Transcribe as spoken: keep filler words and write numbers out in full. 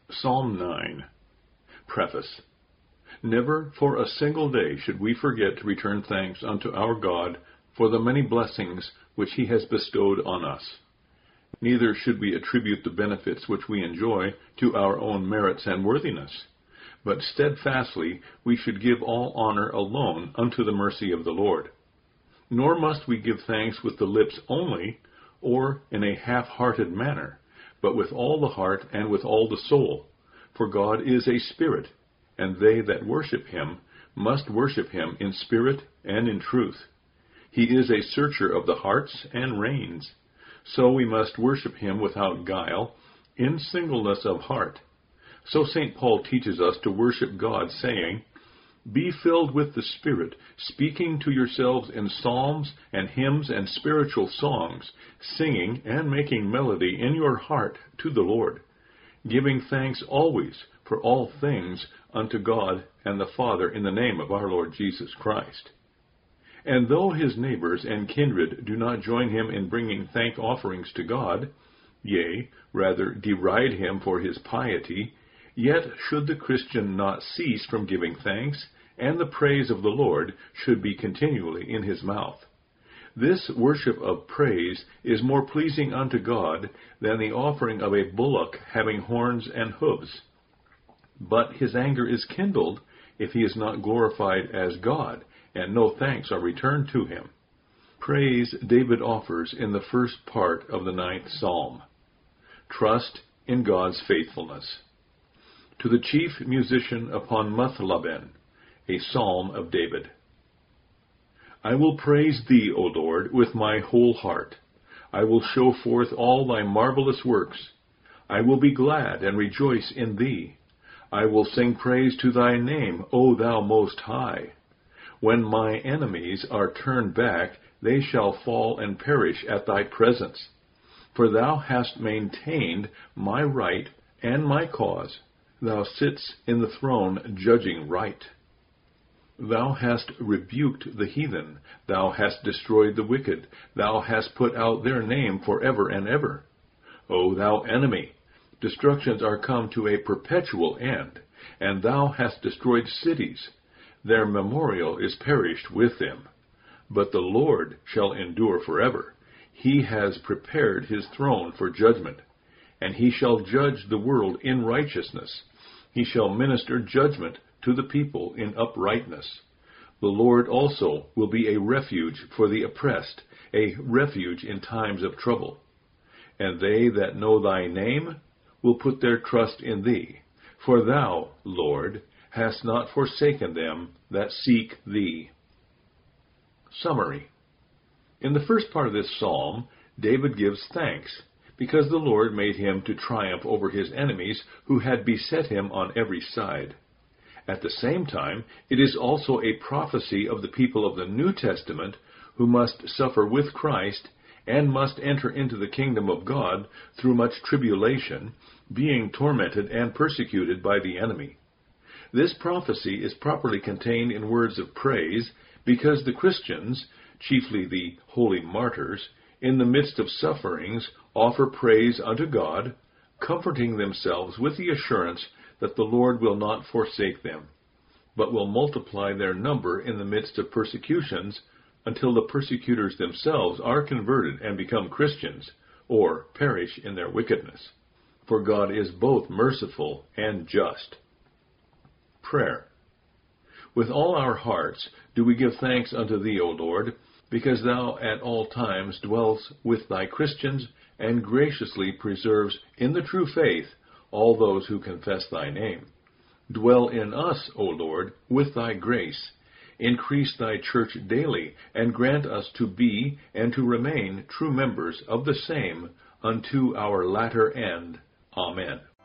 Psalm nine. Preface. Never for a single day should we forget to return thanks unto our God for the many blessings which He has bestowed on us. Neither should we attribute the benefits which we enjoy to our own merits and worthiness, but steadfastly we should give all honor alone unto the mercy of the Lord. Nor must we give thanks with the lips only, or in a half-hearted manner, but with all the heart and with all the soul. For God is a spirit, and they that worship Him must worship Him in spirit and in truth. He is a searcher of the hearts and reins. So we must worship Him without guile, in singleness of heart. So Saint Paul teaches us to worship God, saying, "Be filled with the Spirit, speaking to yourselves in psalms and hymns and spiritual songs, singing and making melody in your heart to the Lord, giving thanks always for all things unto God and the Father in the name of our Lord Jesus Christ." And though his neighbors and kindred do not join him in bringing thank offerings to God, yea, rather deride him for his piety, yet should the Christian not cease from giving thanks, and the praise of the Lord should be continually in his mouth. This worship of praise is more pleasing unto God than the offering of a bullock having horns and hooves. But his anger is kindled if he is not glorified as God, and no thanks are returned to him. Praise David offers in the first part of the ninth psalm. Trust in God's faithfulness. To the chief musician upon Muthlaben, a psalm of David. I will praise Thee, O Lord, with my whole heart. I will show forth all Thy marvelous works. I will be glad and rejoice in Thee. I will sing praise to Thy name, O Thou Most High. When my enemies are turned back, they shall fall and perish at Thy presence. For Thou hast maintained my right and my cause. Thou sitst in the throne judging right. Thou hast rebuked the heathen. Thou hast destroyed the wicked. Thou hast put out their name forever and ever. O Thou enemy, destructions are come to a perpetual end, and Thou hast destroyed cities. Their memorial is perished with them. But the Lord shall endure forever. He has prepared his throne for judgment, and he shall judge the world in righteousness. He shall minister judgment to the people in uprightness. The Lord also will be a refuge for the oppressed, a refuge in times of trouble. And they that know Thy name will put their trust in Thee. For Thou, Lord, hast not forsaken them that seek Thee. Summary. In the first part of this psalm, David gives thanks, because the Lord made him to triumph over his enemies who had beset him on every side. At the same time, it is also a prophecy of the people of the New Testament who must suffer with Christ and must enter into the kingdom of God through much tribulation, being tormented and persecuted by the enemy. This prophecy is properly contained in words of praise because the Christians, chiefly the holy martyrs, in the midst of sufferings offer praise unto God, comforting themselves with the assurance that the Lord will not forsake them, but will multiply their number in the midst of persecutions until the persecutors themselves are converted and become Christians, or perish in their wickedness. For God is both merciful and just. Prayer. With all our hearts do we give thanks unto Thee, O Lord, because Thou at all times dwellst with Thy Christians and graciously preserves in the true faith all those who confess Thy name. Dwell in us, O Lord, with Thy grace. Increase Thy church daily, and grant us to be and to remain true members of the same unto our latter end. Amen.